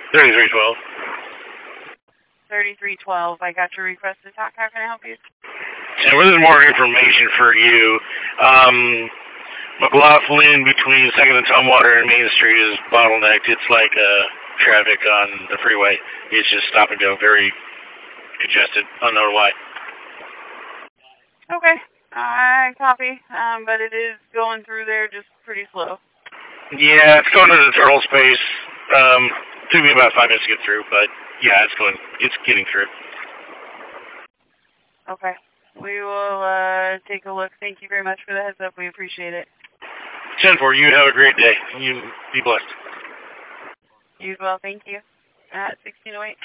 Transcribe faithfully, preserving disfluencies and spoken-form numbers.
thirty-three twelve. thirty-three twelve. I got your request to talk. How can I help you? And this is more information for you. Um, McLaughlin between second and Tumwater and Main Street is bottlenecked. It's like uh, traffic on the freeway. It's just stop and go, very congested. I don't know why. Okay. I copy, um, but it is going through there just pretty slow. Yeah, it's going into the turtle space. Um, took me about five minutes to get through, but yeah, it's going, it's getting through. Okay. We will uh, take a look. Thank you very much for the heads up. We appreciate it. ten four, you have a great day. You be blessed. You as well. Thank you. At sixteen oh eight.